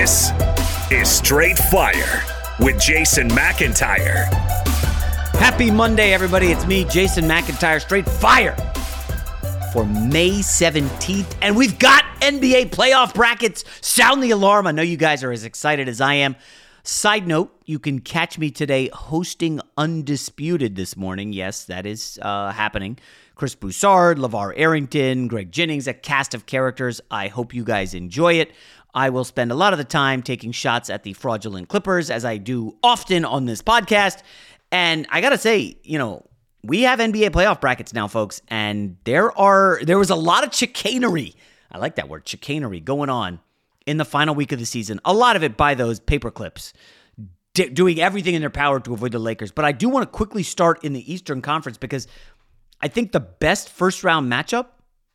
This is Straight Fire with Jason McIntyre. Happy Monday, everybody. It's me, Jason McIntyre, Straight Fire for May 17th. And we've got NBA playoff brackets. Sound the alarm. I know you guys are as excited as I am. Side note, you can catch me today hosting Undisputed this morning. Yes, that is happening. Chris Broussard, LeVar Arrington, Greg Jennings, a cast of characters. I hope you guys enjoy it. I will spend a lot of the time taking shots at the fraudulent Clippers, as I do often on this podcast. And I got to say, we have NBA playoff brackets now, folks, and there was a lot of chicanery. I like that word, chicanery, going on in the final week of the season. A lot of it by those paper clips, doing everything in their power to avoid the Lakers. But I do want to quickly start in the Eastern Conference because I think the best first-round matchup,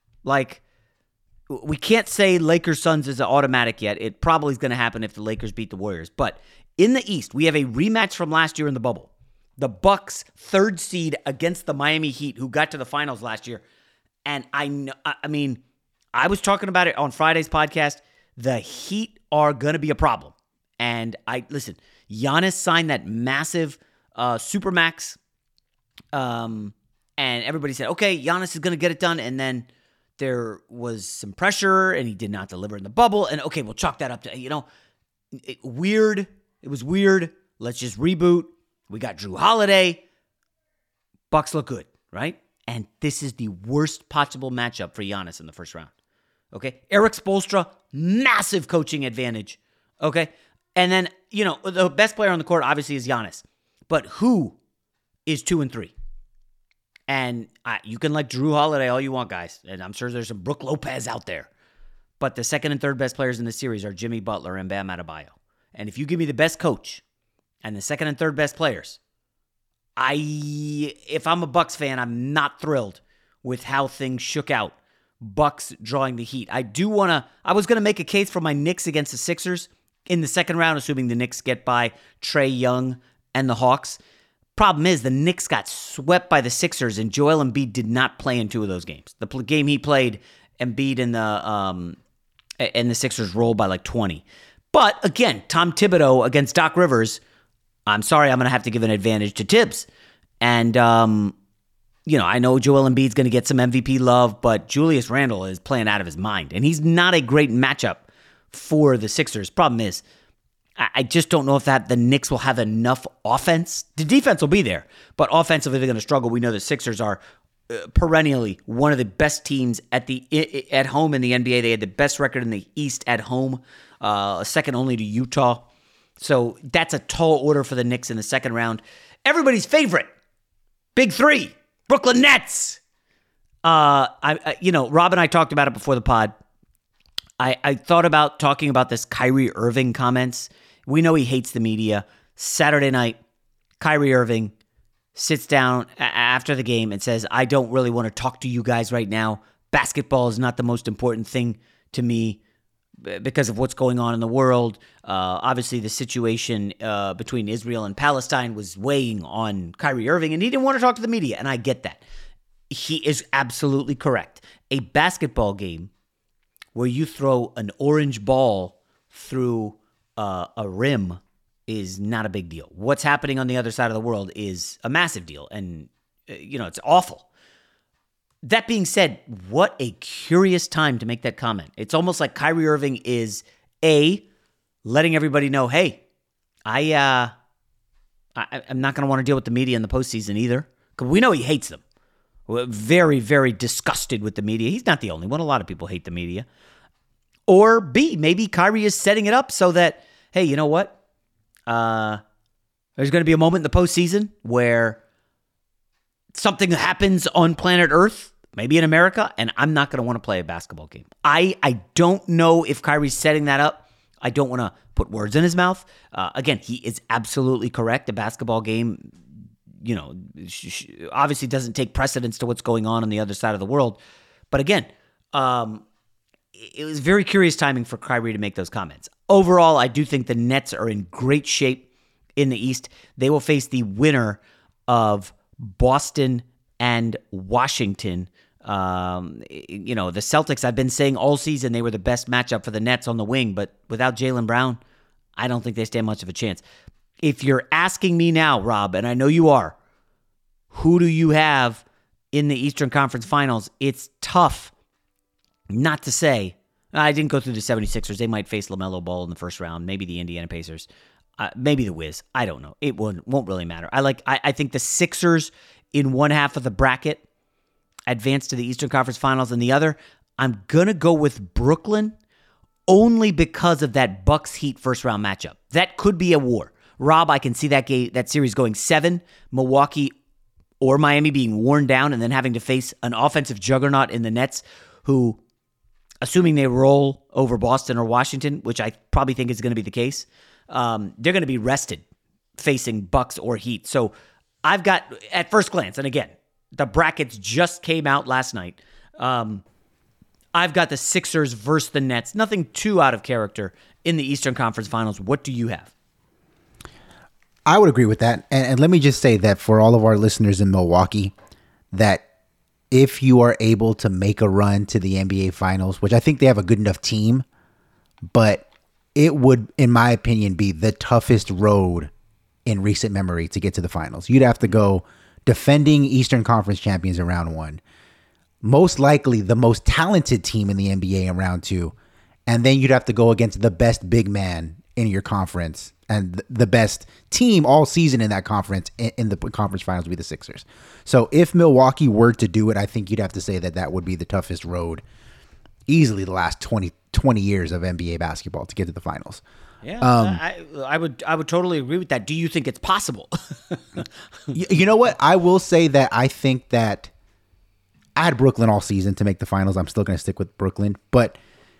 we can't say Lakers-Suns is an automatic yet. It probably is going to happen if the Lakers beat the Warriors. But in the East, we have a rematch from last year in the bubble. The Bucks, third seed against the Miami Heat, who got to the finals last year. And I was talking about it on Friday's podcast. The Heat are going to be a problem. And listen, Giannis signed that massive Supermax. And everybody said, okay, Giannis is going to get it done. And then there was some pressure and he did not deliver in the bubble. And okay, we'll chalk that up to, weird. It was weird. Let's just reboot. We got Drew Holiday. Bucks look good, right? And this is the worst possible matchup for Giannis in the first round. Okay? Eric Spoelstra, massive coaching advantage. Okay? And then, the best player on the court obviously is Giannis. But who is 2 and 3? And you can like Drew Holiday all you want, guys. And I'm sure there's some Brook Lopez out there. But the second and third best players in the series are Jimmy Butler and Bam Adebayo. And if you give me the best coach and the second and third best players, if I'm a Bucks fan, I'm not thrilled with how things shook out. Bucks drawing the Heat. I was going to make a case for my Knicks against the Sixers in the second round, assuming the Knicks get by Trae Young and the Hawks. Problem is, the Knicks got swept by the Sixers, and Joel Embiid did not play in two of those games. The game he played, Embiid and the Sixers rolled by 20. But again, Tom Thibodeau against Doc Rivers, I'm sorry, I'm going to have to give an advantage to Tibbs. And, I know Joel Embiid's going to get some MVP love, but Julius Randle is playing out of his mind. And he's not a great matchup for the Sixers. Problem is, I just don't know if the Knicks will have enough offense. The defense will be there, but offensively they're going to struggle. We know the Sixers are perennially one of the best teams at home in the NBA. They had the best record in the East at home, second only to Utah. So that's a tall order for the Knicks in the second round. Everybody's favorite, Big Three, Brooklyn Nets. Rob and I talked about it before the pod. I thought about talking about this Kyrie Irving comments. We know he hates the media. Saturday night, Kyrie Irving sits down after the game and says, I don't really want to talk to you guys right now. Basketball is not the most important thing to me because of what's going on in the world. Obviously, the situation between Israel and Palestine was weighing on Kyrie Irving, and he didn't want to talk to the media, and I get that. He is absolutely correct. A basketball game where you throw an orange ball through a rim is not a big deal. What's happening on the other side of the world is a massive deal, and it's awful. That being said, what a curious time to make that comment. It's almost like Kyrie Irving is letting everybody know, hey, I'm not going to want to deal with the media in the postseason either, because we know he hates them. We're very, very disgusted with the media. He's not the only one. A lot of people hate the media. Or B, maybe Kyrie is setting it up so that, hey, you know what? There's going to be a moment in the postseason where something happens on planet Earth, maybe in America, and I'm not going to want to play a basketball game. I don't know if Kyrie's setting that up. I don't want to put words in his mouth. Again, he is absolutely correct. A basketball game, obviously doesn't take precedence to what's going on the other side of the world. But again, it was very curious timing for Kyrie to make those comments. Overall, I do think the Nets are in great shape in the East. They will face the winner of Boston and Washington The Celtics, I've been saying all season they were the best matchup for the Nets on the wing, but without Jaylen Brown, I don't think they stand much of a chance. If you're asking me now, Rob, and I know you are, who do you have in the Eastern Conference Finals? It's tough not to say. I didn't go through the 76ers. They might face LaMelo Ball in the first round, maybe the Indiana Pacers, maybe the Wiz. I don't know. It won't really matter. I think the Sixers in one half of the bracket advance to the Eastern Conference Finals, and the other, I'm going to go with Brooklyn only because of that Bucks-Heat first-round matchup. That could be a war. Rob, I can see that series going 7, Milwaukee or Miami being worn down and then having to face an offensive juggernaut in the Nets who, assuming they roll over Boston or Washington, which I probably think is going to be the case, they're going to be rested facing Bucks or Heat. So I've got, at first glance, and again, the brackets just came out last night, I've got the Sixers versus the Nets. Nothing too out of character in the Eastern Conference Finals. What do you have? I would agree with that. And let me just say that for all of our listeners in Milwaukee, that if you are able to make a run to the NBA Finals, which I think they have a good enough team, but it would, in my opinion, be the toughest road in recent memory to get to the finals. You'd have to go defending Eastern Conference champions in round 1, most likely the most talented team in the NBA in round 2, and then you'd have to go against the best big man in your conference and the best team all season in that conference in the conference finals would be the Sixers. So if Milwaukee were to do it, I think you'd have to say that would be the toughest road, easily the last 20 years of NBA basketball to get to the finals. Yeah, I would totally agree with that. Do you think it's possible? You know what? I will say that I think that I had Brooklyn all season to make the finals. I'm still going to stick with Brooklyn, but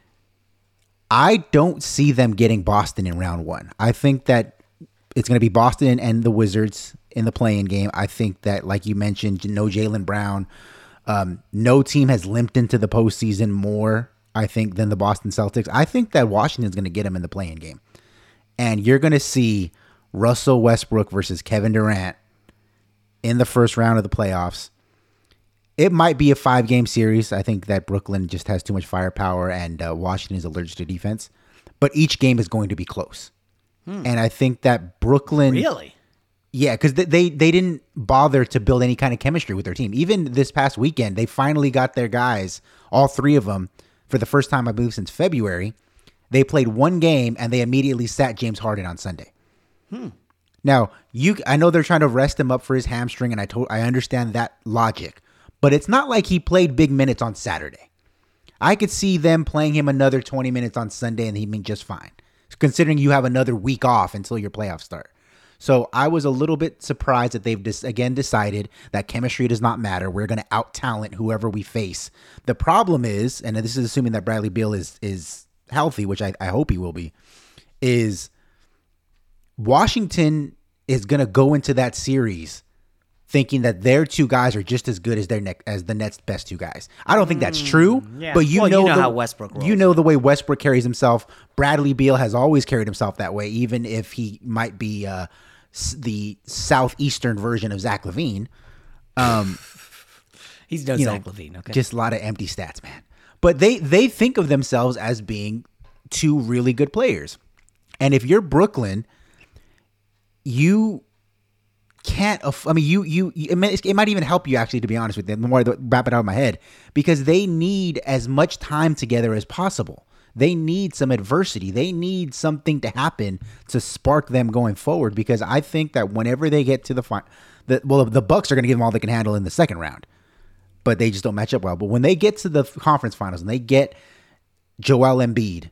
I don't see them getting Boston in round 1. I think that it's going to be Boston and the Wizards in the play-in game. I think that, like you mentioned, no Jaylen Brown. No team has limped into the postseason more, I think, than the Boston Celtics. I think that Washington's going to get them in the play-in game. And you're going to see Russell Westbrook versus Kevin Durant in the first round of the playoffs. It might be a 5-game series. I think that Brooklyn just has too much firepower and Washington is allergic to defense. But each game is going to be close. And I think that Brooklyn... Really? Yeah, because they didn't bother to build any kind of chemistry with their team. Even this past weekend, they finally got their guys, all 3 of them, for the first time, I believe, since February. They played 1 game, and they immediately sat James Harden on Sunday. Now, I know they're trying to rest him up for his hamstring, and I understand that logic. But it's not like he played big minutes on Saturday. I could see them playing him another 20 minutes on Sunday, and he'd be just fine, considering you have another week off until your playoffs start. So I was a little bit surprised that they've again decided that chemistry does not matter. We're going to out-talent whoever we face. The problem is, and this is assuming that Bradley Beal is healthy, which I hope he will be, is Washington is going to go into that series thinking that their 2 guys are just as good as the Nets' best 2 guys. I don't think that's true, yeah. But you know how Westbrook rolls. You know the way Westbrook carries himself. Bradley Beal has always carried himself that way, even if he might be the southeastern version of Zach LaVine. He's no Zach LaVine, okay? Just a lot of empty stats, man. But they think of themselves as being 2 really good players. And if you're Brooklyn, you can't. It might even help you, actually, to be honest with you. The more I wrap it out of my head, because they need as much time together as possible. They need some adversity. They need something to happen to spark them going forward. Because I think that whenever they get to the Bucks are going to give them all they can handle in the second round, but they just don't match up well. But when they get to the conference finals and they get Joel Embiid,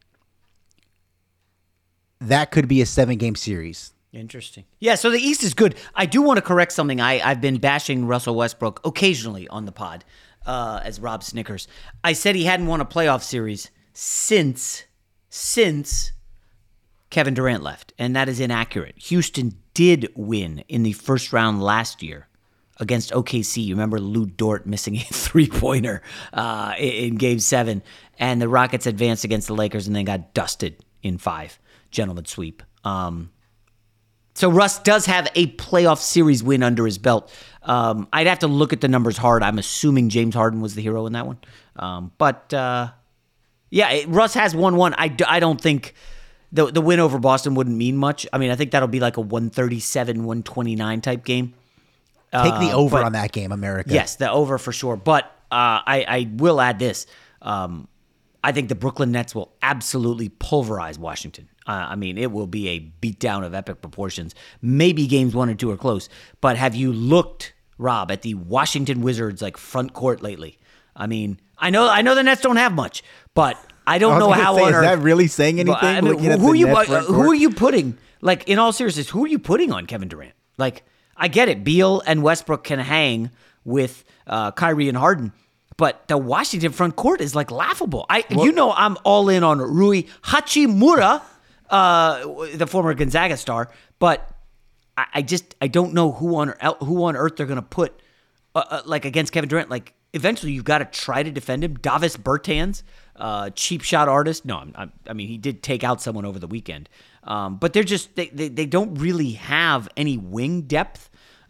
that could be a 7-game series. Interesting. Yeah, so the East is good. I do want to correct something. I've been bashing Russell Westbrook occasionally on the pod, as Rob snickers. I said he hadn't won a playoff series since Kevin Durant left, and that is inaccurate. Houston did win in the first round last year against OKC. You remember Lou Dort missing a 3-pointer in Game 7, and the Rockets advanced against the Lakers and then got dusted in 5. Gentleman sweep. So Russ does have a playoff series win under his belt. I'd have to look at the numbers hard. I'm assuming James Harden was the hero in that one. Russ has 1-1. I don't think the win over Boston wouldn't mean much. I mean, I think that'll be like a 137-129 type game. Take the over on that game, America. Yes, the over for sure. But I will add this. I think the Brooklyn Nets will absolutely pulverize Washington. I mean, it will be a beatdown of epic proportions. Maybe games 1 or 2 are close. But have you looked, Rob, at the Washington Wizards front court lately? I mean, I know the Nets don't have much, but I don't know how on earth. Is that really saying anything? I mean, who are you putting? In all seriousness, who are you putting on Kevin Durant? I get it. Beal and Westbrook can hang with Kyrie and Harden. But the Washington front court is laughable. I'm all in on Rui Hachimura, the former Gonzaga star. But I don't know who on earth they're going to put against Kevin Durant. Eventually you've got to try to defend him. Davis Bertans, cheap shot artist. No, I mean he did take out someone over the weekend. But they're just they don't really have any wing depth.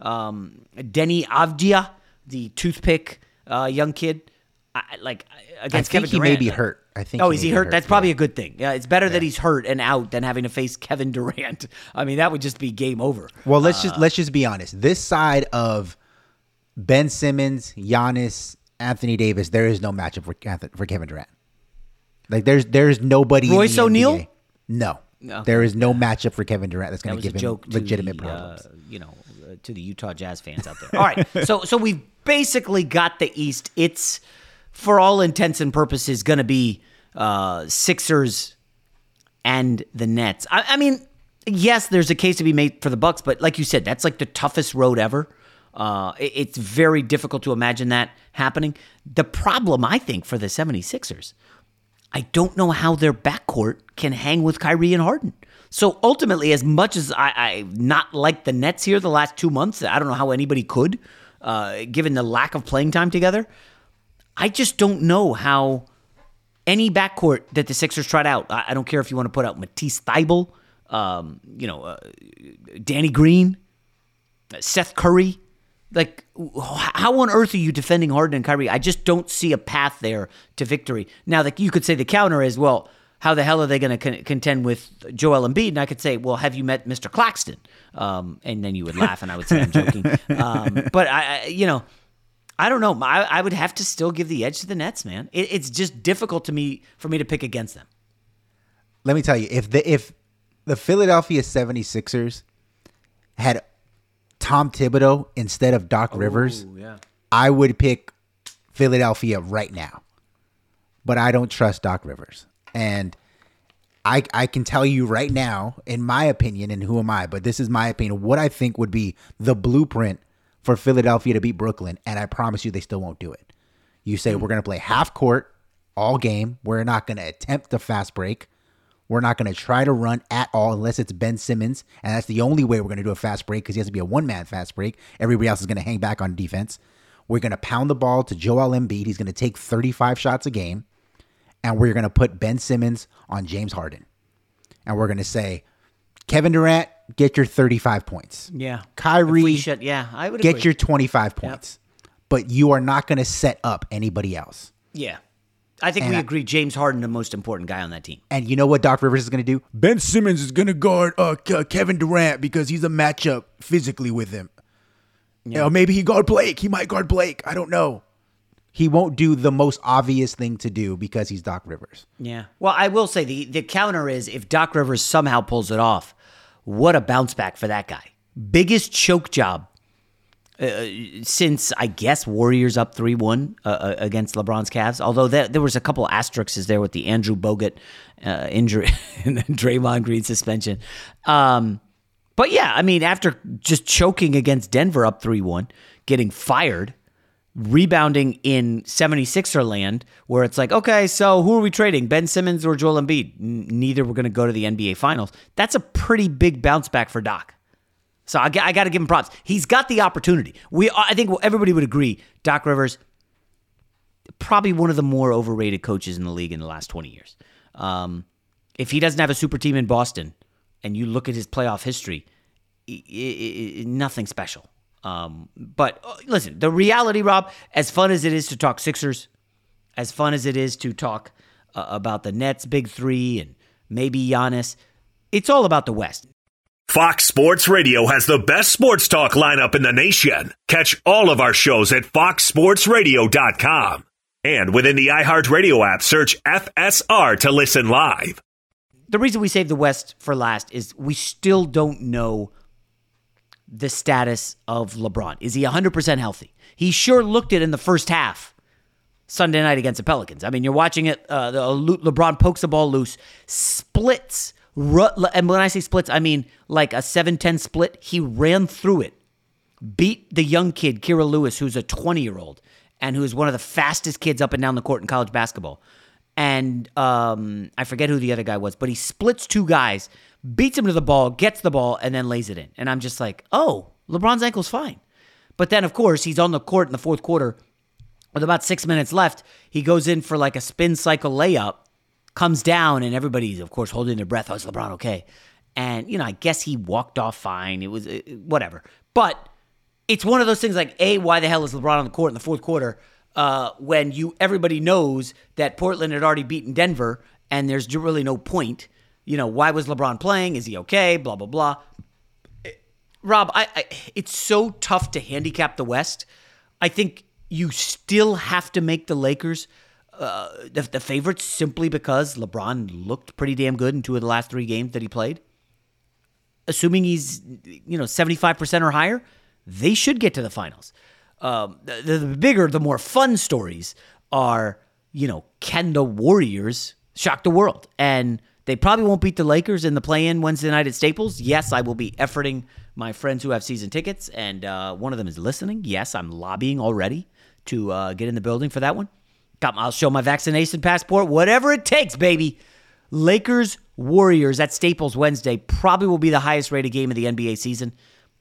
Denny Avdia, the toothpick young kid, against Kevin Durant. He may be hurt. I think. Oh, is he hurt? That's probably a good thing. Yeah, it's better that he's hurt and out than having to face Kevin Durant. I mean, that would just be game over. Well, let's just be honest. This side of Ben Simmons, Giannis, Anthony Davis, there is no matchup for Kevin Durant. There's nobody. Royce O'Neal? No. There is no matchup for Kevin Durant that's going to give him legitimate problems. To the Utah Jazz fans out there. All right, so we've basically got the East. It's, for all intents and purposes, going to be Sixers and the Nets. I mean, yes, there's a case to be made for the Bucks, but like you said, that's the toughest road ever. It's very difficult to imagine that happening. The problem, I think, for the 76ers, I don't know how their backcourt can hang with Kyrie and Harden. So ultimately, as much as I not like the Nets here the last 2 months, I don't know how anybody could, given the lack of playing time together. I just don't know how any backcourt that the Sixers tried out. I don't care if you want to put out Matisse Thybulle, Danny Green, Seth Curry. How on earth are you defending Harden and Kyrie? I just don't see a path there to victory. Now, you could say the counter is, well, how the hell are they going to contend with Joel Embiid? And I could say, well, have you met Mr. Claxton? And then you would laugh, and I would say I'm joking. But I don't know. I would have to still give the edge to the Nets, man. It's just difficult for me to pick against them. Let me tell you, if the Philadelphia 76ers had Tom Thibodeau instead of Doc Rivers, I would pick Philadelphia right now. But I don't trust Doc Rivers. And I can tell you right now, in my opinion, and who am I, but this is my opinion, what I think would be the blueprint for Philadelphia to beat Brooklyn, and I promise you they still won't do it. You say we're going to play half court all game. We're not going to attempt a fast break. We're not going to try to run at all unless it's Ben Simmons, and that's the only way we're going to do a fast break because he has to be a one-man fast break. Everybody else is going to hang back on defense. We're going to pound the ball to Joel Embiid. He's going to take 35 shots a game. And we're going to put Ben Simmons on James Harden. And we're going to say, Kevin Durant, get your 35 points. Yeah. Kyrie, I would get agree. your 25 points. Yep. But you are not going to set up anybody else. Yeah. I think we agree James Harden, the most important guy on that team. And you know what Doc Rivers is going to do? Ben Simmons is going to guard Kevin Durant because he's a matchup physically with him. Yeah. Maybe he guard Blake. He might guard Blake. I don't know. He won't do the most obvious thing to do because he's Doc Rivers. Yeah. Well, I will say the counter is if Doc Rivers somehow pulls it off, what a bounce back for that guy. Biggest choke job since, I guess, Warriors up 3-1 against LeBron's Cavs. Although there was a couple asterisks there with the Andrew Bogut injury and then Draymond Green suspension. But yeah, I mean, after just choking against Denver up 3-1, getting fired, rebounding in 76er land where it's like, okay, so who are we trading? Ben Simmons or Joel Embiid? Neither were going to go to the NBA Finals. That's a pretty big bounce back for Doc. So I got to give him props. He's got the opportunity. I think everybody would agree Doc Rivers, probably one of the more overrated coaches in the league in the last 20 years. If he doesn't have a super team in Boston and you look at his playoff history, nothing special. But listen, the reality, Rob, as fun as it is to talk Sixers, as fun as it is to talk about the Nets' big three and maybe Giannis, it's all about the West. Fox Sports Radio has the best sports talk lineup in the nation. Catch all of our shows at foxsportsradio.com. And within the iHeartRadio app, search FSR to listen live. The reason we save the West for last is we still don't know the status of LeBron. Is he 100% healthy? He sure looked it in the first half Sunday night against the Pelicans. I mean, you're watching it. LeBron pokes the ball loose, splits. And when I say splits, I mean like a 7-10 split. He ran through it, beat the young kid, Kira Lewis, who's a 20-year-old and who's one of the fastest kids up and down the court in college basketball. And I forget who the other guy was, but he splits two guys, beats him to the ball, gets the ball, and then lays it in. And I'm just like, oh, LeBron's ankle's fine. But then, of course, he's on the court in the fourth quarter with about 6 minutes left. He goes in for like a spin cycle layup, comes down, and everybody's, of course, holding their breath. Oh, is LeBron okay? And, I guess he walked off fine. It was whatever. But it's one of those things like, A, why the hell is LeBron on the court in the fourth quarter when everybody knows that Portland had already beaten Denver and there's really no point? Why was LeBron playing? Is he okay? Blah, blah, blah. Rob, it's so tough to handicap the West. I think you still have to make the Lakers the favorites simply because LeBron looked pretty damn good in two of the last three games that he played. Assuming he's 75% or higher, they should get to the finals. The bigger, the more fun stories are, can the Warriors shock the world? And they probably won't beat the Lakers in the play-in Wednesday night at Staples. Yes, I will be efforting my friends who have season tickets, and one of them is listening. Yes, I'm lobbying already to get in the building for that one. I'll show my vaccination passport, whatever it takes, baby. Lakers, Warriors at Staples Wednesday probably will be the highest rated game of the NBA season.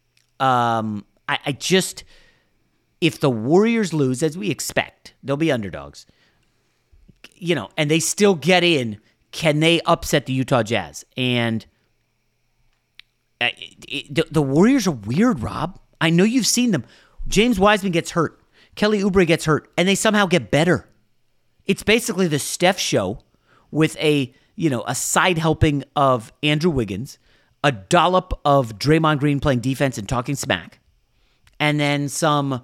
If the Warriors lose, as we expect, they'll be underdogs, and they still get in, can they upset the Utah Jazz? And the Warriors are weird, Rob. I know you've seen them. James Wiseman gets hurt. Kelly Oubre gets hurt, and they somehow get better. It's basically the Steph show with a side helping of Andrew Wiggins, a dollop of Draymond Green playing defense and talking smack, and then some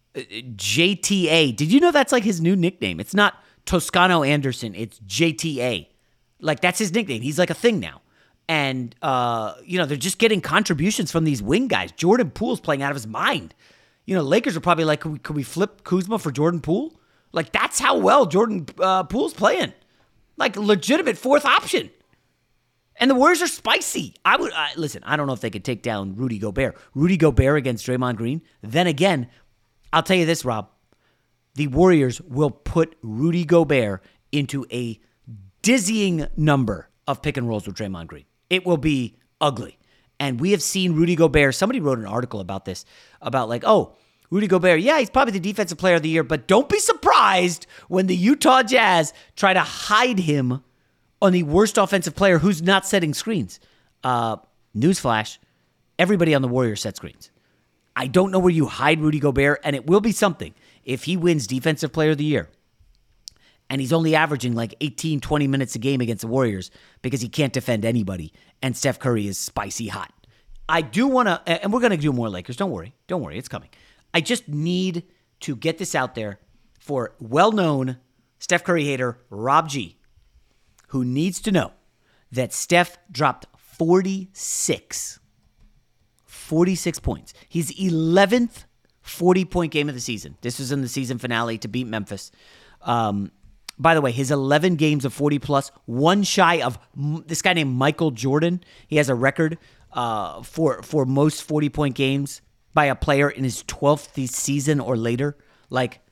JTA. Did you know that's like his new nickname? It's not Toscano Anderson. It's JTA. Like, that's his nickname. He's like a thing now. And, they're just getting contributions from these wing guys. Jordan Poole's playing out of his mind. Lakers are probably like, could we flip Kuzma for Jordan Poole? Like, that's how well Jordan Poole's playing. Like, legitimate fourth option. And the Warriors are spicy. Listen, I don't know if they could take down Rudy Gobert. Rudy Gobert against Draymond Green. Then again, I'll tell you this, Rob. The Warriors will put Rudy Gobert into a dizzying number of pick and rolls with Draymond Green. It will be ugly. And we have seen Rudy Gobert. Somebody wrote an article about this, about like, oh, Rudy Gobert, yeah, he's probably the defensive player of the year, but don't be surprised when the Utah Jazz try to hide him on the worst offensive player who's not setting screens. Newsflash, everybody on the Warriors set screens. I don't know where you hide Rudy Gobert, and it will be something if he wins defensive player of the year. And he's only averaging like 18, 20 minutes a game against the Warriors because he can't defend anybody. And Steph Curry is spicy hot. I do want to, and we're going to do more Lakers. Don't worry. It's coming. I just need to get this out there for well-known Steph Curry hater Rob G, who needs to know that Steph dropped 46 points. His 11th 40-point game of the season. This was in the season finale to beat Memphis. By the way, his 11 games of 40-plus, one shy of this guy named Michael Jordan. He has a record for most 40-point games by a player in his 12th season or later. Like,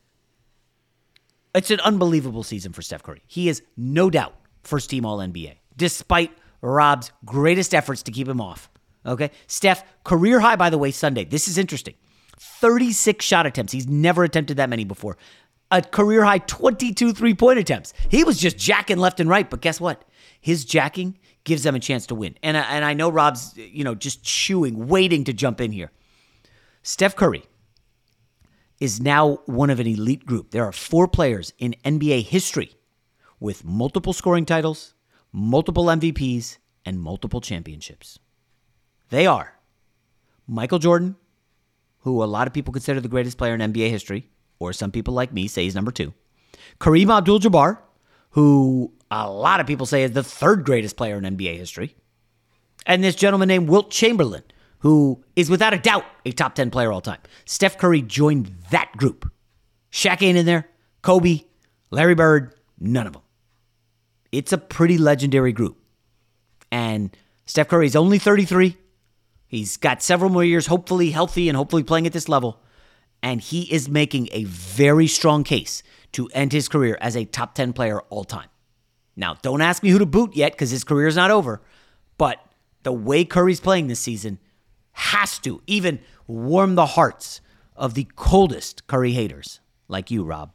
it's an unbelievable season for Steph Curry. He is no doubt first-team All-NBA, despite Rob's greatest efforts to keep him off. Okay? Steph, career high, by the way, Sunday. This is interesting. 36 shot attempts. He's never attempted that many before. A career high 22 three-point attempts. He was just jacking left and right, but guess what? His jacking gives them a chance to win. And I know Rob's, just chewing, waiting to jump in here. Steph Curry is now one of an elite group. There are 4 players in NBA history with multiple scoring titles, multiple MVPs, and multiple championships. They are Michael Jordan, who a lot of people consider the greatest player in NBA history, or some people like me say he's number 2. Kareem Abdul-Jabbar, who a lot of people say is the 3rd greatest player in NBA history. And this gentleman named Wilt Chamberlain, who is without a doubt a top 10 player all time. Steph Curry joined that group. Shaq ain't in there. Kobe, Larry Bird, none of them. It's a pretty legendary group. And Steph Curry's only 33. He's got several more years, hopefully healthy and hopefully playing at this level. And he is making a very strong case to end his career as a top 10 player all time. Now, don't ask me who to boot yet because his career is not over. But the way Curry's playing this season has to even warm the hearts of the coldest Curry haters like you, Rob.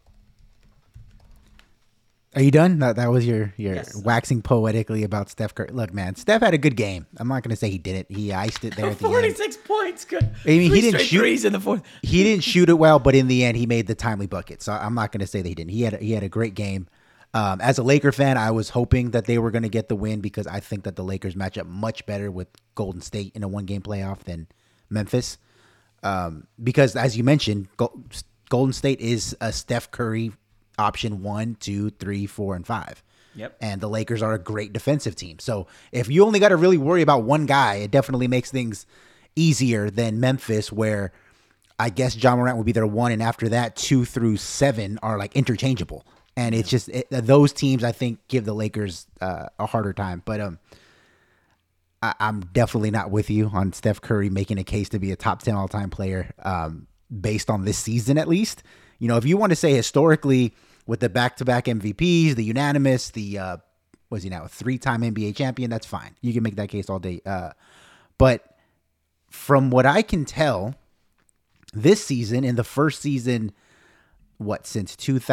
Are you done? That was your Yes. waxing poetically about Steph Curry. Look, man, Steph had a good game. I'm not going to say he didn't. He iced it there at the end. 46 points. Good. I mean, he didn't shoot threes in the fourth. He didn't shoot it well, but in the end, he made the timely bucket. So I'm not going to say that he didn't. He had a great game. As a Laker fan, I was hoping that they were going to get the win because I think that the Lakers match up much better with Golden State in a 1-game playoff than Memphis. Because as you mentioned, Golden State is a Steph Curry option 1, 2, 3, 4, and 5. Yep. And the Lakers are a great defensive team. So if you only got to really worry about one guy, it definitely makes things easier than Memphis, where I guess Ja Morant would be their 1, and after that, 2 through 7 are like interchangeable. And it's just those teams, I think, give the Lakers a harder time. But I'm definitely not with you on Steph Curry making a case to be a top 10 all-time player based on this season, at least. You know, if you want to say historically with the back-to-back MVPs, the unanimous, the, was he now, a 3-time NBA champion, that's fine. You can make that case all day. But from what I can tell, this season, in the first season, since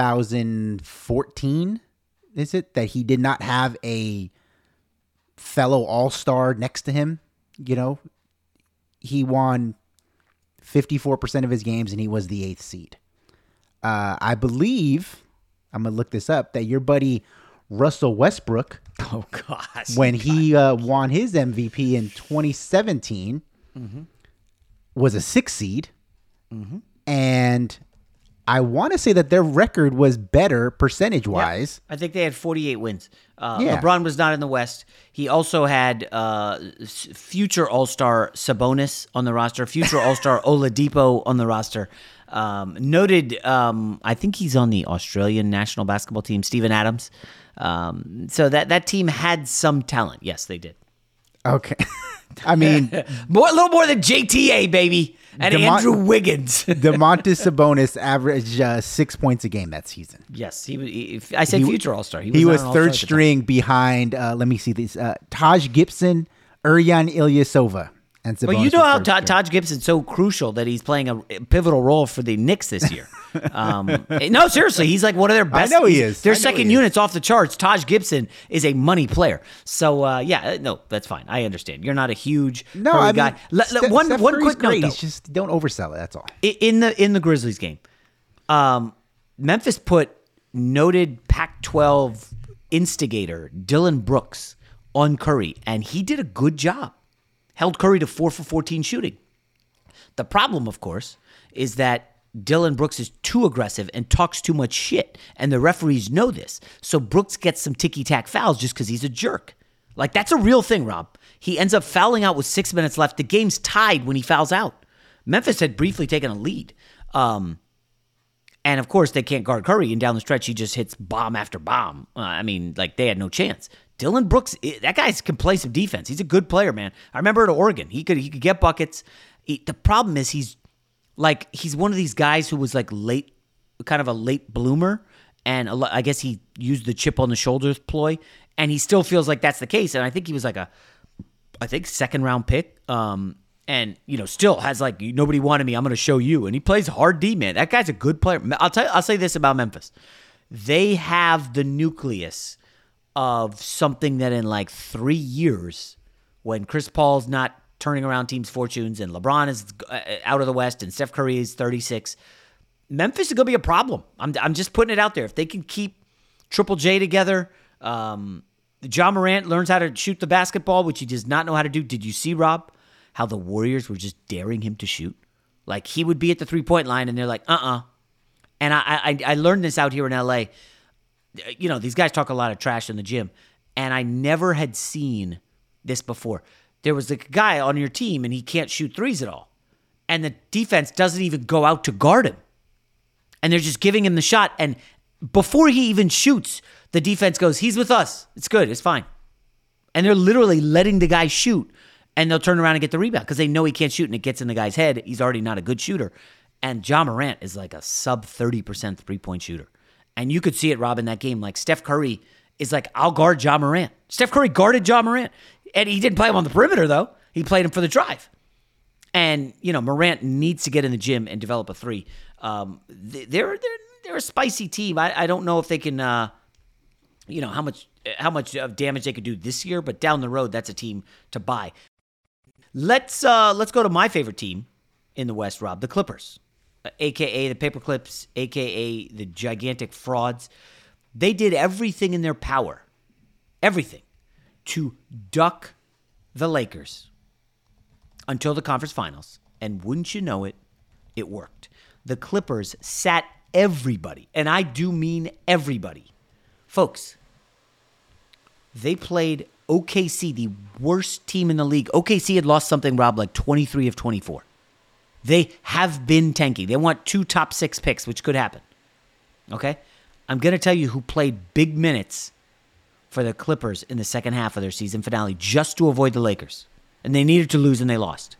2014, is it, that he did not have a fellow all-star next to him? You know, he won 54% of his games and he was the 8th seed. I believe, I'm going to look this up, that your buddy Russell Westbrook, Oh, gosh. when he won his MVP in 2017, was a 6th seed. And I want to say that their record was better percentage-wise. I think they had 48 wins. Yeah. LeBron was not in the West. He also had future All-Star Sabonis on the roster, future All-Star Oladipo on the roster. Noted, I think he's on the Australian national basketball team, Steven Adams. So that team had some talent. Yes, they did. Okay. I mean, A little more than JTA, baby, and Andrew Wiggins. Domantas Sabonis averaged 6 points a game that season. Yes, I said future All-Star. He not was an All-Star third at the time. string behind, let me see these, Taj Gibson, Eryan Ilyasova, and Sabonis. But you know how was third string. Taj Gibson's so crucial that he's playing a pivotal role for the Knicks this year. No, seriously, he's like one of their best. I know he is. Their I know second he is. unit's off the charts. Taj Gibson is a money player. So, no, that's fine. I understand. You're not a huge No, Curry I mean, guy. Steph One Curry's quick great. note, though. He's just don't oversell it. That's all. In the Grizzlies game, Memphis put noted Pac-12 instigator Dylan Brooks on Curry, and he did a good job. Held Curry to 4 for 14 shooting. The problem, of course, is that Dylan Brooks is too aggressive and talks too much shit, and the referees know this. So Brooks gets some ticky-tack fouls just because he's a jerk. Like, that's a real thing, Rob. He ends up fouling out with 6 minutes left. The game's tied when he fouls out. Memphis had briefly taken a lead. And, of course, they can't guard Curry, and down the stretch, he just hits bomb after bomb. They had no chance. Dylan Brooks, that guy can play some defense. He's a good player, man. I remember at Oregon, he could get buckets. The problem is he's one of these guys who was like kind of a late bloomer, and I guess he used the chip on the shoulders ploy, and he still feels like that's the case. And I think he was like second round pick, and still has like, nobody wanted me, I'm going to show you, and he plays hard D, man. That guy's a good player. I'll say this about Memphis: they have the nucleus of something that in like 3 years, when Chris Paul's not turning around teams' fortunes, and LeBron is out of the West, and Steph Curry is 36. Memphis is going to be a problem. I'm just putting it out there. If they can keep Triple J together, Ja Morant learns how to shoot the basketball, which he does not know how to do. Did you see, Rob, how the Warriors were just daring him to shoot? Like, he would be at the three-point line, and they're like, And I learned this out here in L.A. You know, these guys talk a lot of trash in the gym, and I never had seen this before. There was a guy on your team, and he can't shoot threes at all. And the defense doesn't even go out to guard him. And they're just giving him the shot. And before he even shoots, the defense goes, he's with us. It's good. It's fine. And they're literally letting the guy shoot. And they'll turn around and get the rebound because they know he can't shoot, and it gets in the guy's head. He's already not a good shooter. And Ja Morant is like a sub 30% three-point shooter. And you could see it, Rob, in that game. Like, Steph Curry is like, I'll guard Ja Morant. Steph Curry guarded Ja Morant. And he didn't play him on the perimeter, though. He played him for the drive. And, you know, Morant needs to get in the gym and develop a three. They're a spicy team. I don't know if they can, you know, how much damage they could do this year, but down the road, that's a team to buy. Let's go to my favorite team in the West, Rob, the Clippers, a.k.a. the Paperclips, a.k.a. the gigantic frauds. They did everything in their power, everything, to duck the Lakers until the conference finals. And wouldn't you know it, it worked. The Clippers sat everybody, and I do mean everybody. Folks, they played OKC, the worst team in the league. OKC had lost something, Rob, like 23 of 24. They have been tanking. They want 2 top 6 picks, which could happen. Okay? I'm going to tell you who played big minutes for the Clippers in the second half of their season finale just to avoid the Lakers. And they needed to lose, and they lost.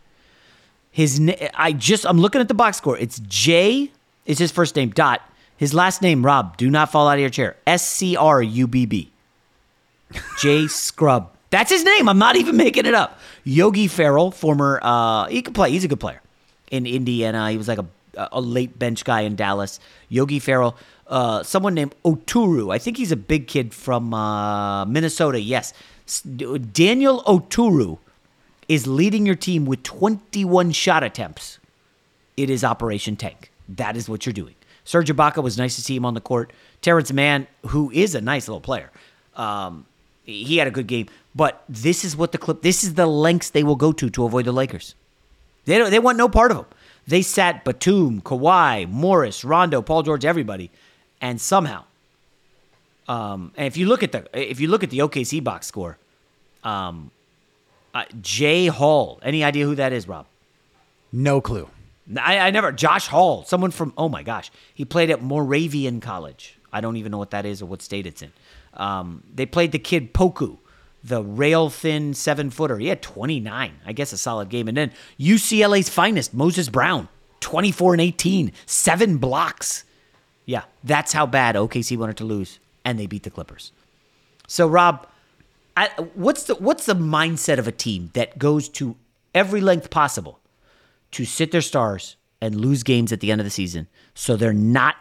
I'm looking at the box score. It's J, is his first name, Dot. His last name, Rob, do not fall out of your chair. SCRUBB. J Scrub. That's his name. I'm not even making it up. Yogi Ferrell, former, he can play. He's a good player in Indiana. He was like a late bench guy in Dallas. Yogi Ferrell. Someone named Oturu. I think he's a big kid from Minnesota. Yes. Daniel Oturu is leading your team with 21 shot attempts. It is Operation Tank. That is what you're doing. Serge Ibaka was nice to see him on the court. Terrence Mann, who is a nice little player, he had a good game. But this is what this is the lengths they will go to avoid the Lakers. They want no part of them. They sat Batum, Kawhi, Morris, Rondo, Paul George, everybody, and somehow, and if you look at the OKC box score, Jay Hall. Any idea who that is, Rob? No clue. I never. Josh Hall. Someone from, oh my gosh. He played at Moravian College. I don't even know what that is or what state it's in. They played the kid Poku, the rail-thin 7-footer. He had 29. I guess a solid game. And then UCLA's finest, Moses Brown, 24 and 18, 7 blocks. Yeah, that's how bad OKC wanted to lose, and they beat the Clippers. So, Rob, what's the mindset of a team that goes to every length possible to sit their stars and lose games at the end of the season so they're not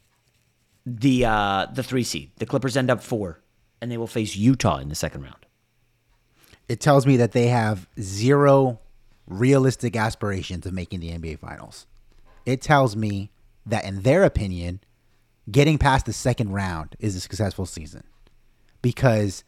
the 3 seed? The Clippers end up 4, and they will face Utah in the second round. It tells me that they have 0 realistic aspirations of making the NBA Finals. It tells me that, in their opinion, getting past the second round is a successful season. Because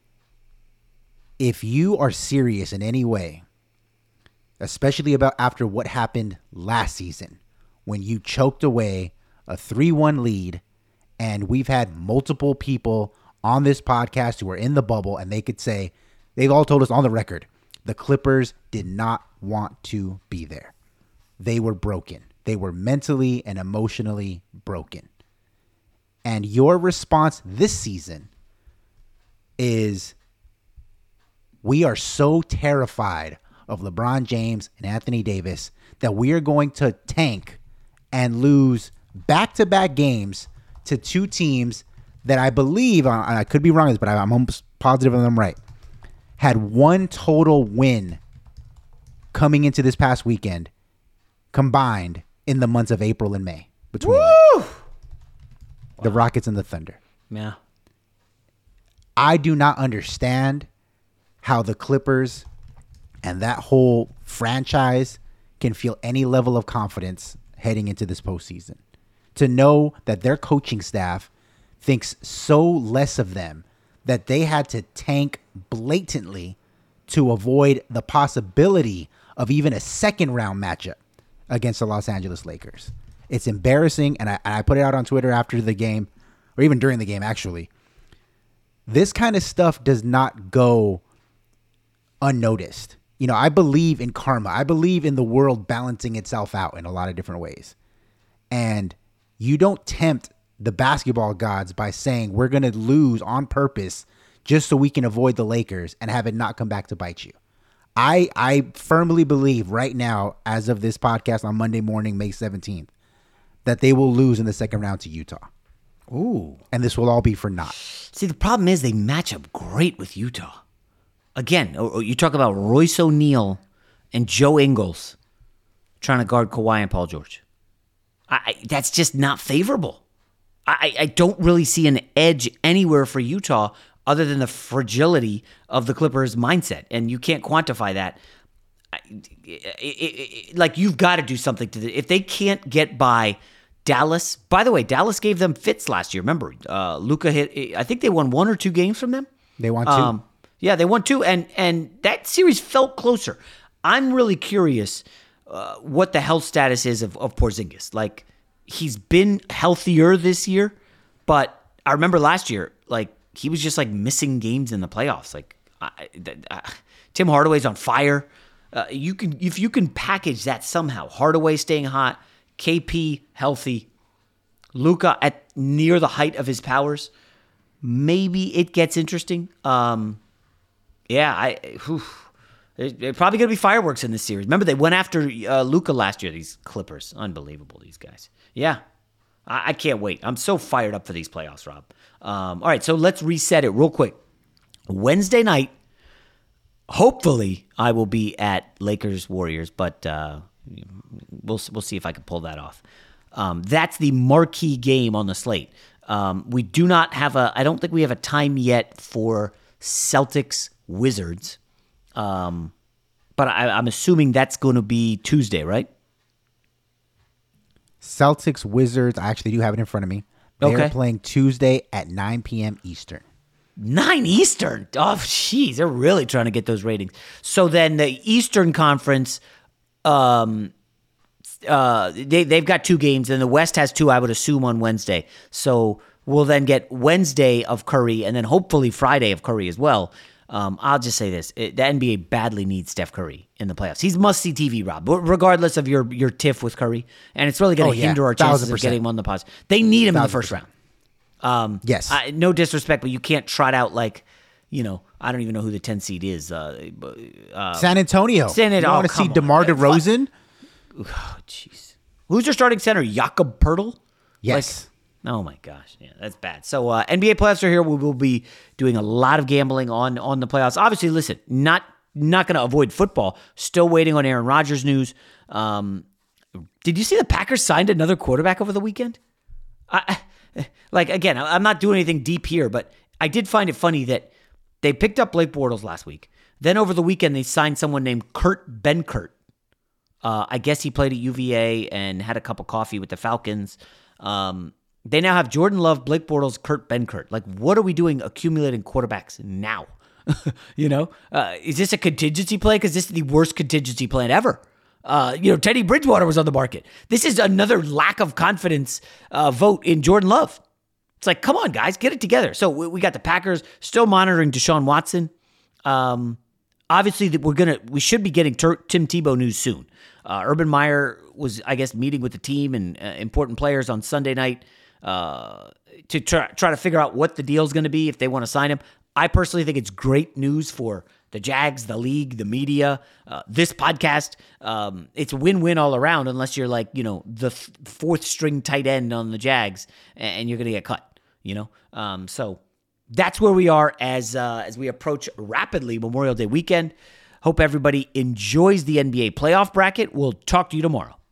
if you are serious in any way, especially about after what happened last season, when you choked away a 3-1 lead, and we've had multiple people on this podcast who are in the bubble, and they could say, they've all told us on the record, the Clippers did not want to be there. They were broken. They were mentally and emotionally broken. And your response this season is, we are so terrified of LeBron James and Anthony Davis that we are going to tank and lose back-to-back games to 2 teams that I believe, and I could be wrong, but I'm almost positive I'm right, had 1 total win coming into this past weekend combined in the months of April and May between them. The Rockets and the Thunder. Yeah. I do not understand how the Clippers and that whole franchise can feel any level of confidence heading into this postseason. To know that their coaching staff thinks so less of them that they had to tank blatantly to avoid the possibility of even a second round matchup against the Los Angeles Lakers. It's embarrassing, and I put it out on Twitter after the game, or even during the game, actually. This kind of stuff does not go unnoticed. You know, I believe in karma. I believe in the world balancing itself out in a lot of different ways. And you don't tempt the basketball gods by saying we're going to lose on purpose just so we can avoid the Lakers and have it not come back to bite you. I firmly believe right now, as of this podcast on Monday morning, May 17th, that they will lose in the second round to Utah. Ooh. And this will all be for naught. See, the problem is they match up great with Utah. Again, you talk about Royce O'Neal and Joe Ingles trying to guard Kawhi and Paul George. That's just not favorable. I don't really see an edge anywhere for Utah other than the fragility of the Clippers' mindset, and you can't quantify that. Like, you've got to do something to if they can't get by Dallas. By the way, Dallas gave them fits last year. Remember, Luka hit. I think they won 1 or 2 games from them. They won 2. Yeah, they won 2, and that series felt closer. I'm really curious what the health status is of Porzingis. Like, he's been healthier this year, but I remember last year, like, he was just like missing games in the playoffs. Like, Tim Hardaway's on fire. If you can package that somehow, Hardaway staying hot, KP healthy, Luka at near the height of his powers, maybe it gets interesting. They're probably going to be fireworks in this series. Remember, they went after Luka last year, these Clippers. Unbelievable, these guys. Yeah, I can't wait. I'm so fired up for these playoffs, Rob. All right, so let's reset it real quick. Wednesday night, hopefully I will be at Lakers-Warriors, but we'll see if I can pull that off. That's the marquee game on the slate. We do not have I don't think we have a time yet for Celtics-Wizards. But I'm assuming that's going to be Tuesday, right? Celtics Wizards. I actually do have it in front of me. They're Okay. playing Tuesday at 9 p.m. Eastern. 9 Eastern. Oh, jeez, they're really trying to get those ratings. So then the Eastern Conference, they've got 2 games, and the West has 2, I would assume, on Wednesday. So we'll then get Wednesday of Curry, and then hopefully Friday of Curry as well. I'll just say this. The NBA badly needs Steph Curry in the playoffs. He's must-see TV, Rob, regardless of your tiff with Curry. And it's really going to hinder our chances of getting him on the pods. They need him in the first round. Yes. No disrespect, but you can't trot out like, I don't even know who the 10 seed is. San Antonio. San Antonio. You want to see DeMar DeRozan? Oh, jeez. Who's their starting center? Jakob Poeltl? Yes. Oh my gosh, yeah, that's bad. So NBA playoffs are here. We will be doing a lot of gambling on the playoffs. Obviously, listen, not going to avoid football. Still waiting on Aaron Rodgers news. Did you see the Packers signed another quarterback over the weekend? Again, I'm not doing anything deep here, but I did find it funny that they picked up Blake Bortles last week. Then over the weekend, they signed someone named Kurt Benkert. I guess he played at UVA and had a cup of coffee with the Falcons. They now have Jordan Love, Blake Bortles, Kurt Benkert. Like, what are we doing accumulating quarterbacks now? Is this a contingency play? Because this is the worst contingency plan ever. Teddy Bridgewater was on the market. This is another lack of confidence vote in Jordan Love. It's like, come on, guys, get it together. So we got the Packers still monitoring Deshaun Watson. Obviously, we should be getting Tim Tebow news soon. Urban Meyer was, I guess, meeting with the team and important players on Sunday night to try to figure out what the deal is going to be if they want to sign him. I personally think it's great news for the Jags, the league, the media, this podcast. It's a win-win all around unless you're like, the fourth string tight end on the Jags and you're going to get cut, So that's where we are as we approach rapidly Memorial Day weekend. Hope everybody enjoys the NBA playoff bracket. We'll talk to you tomorrow.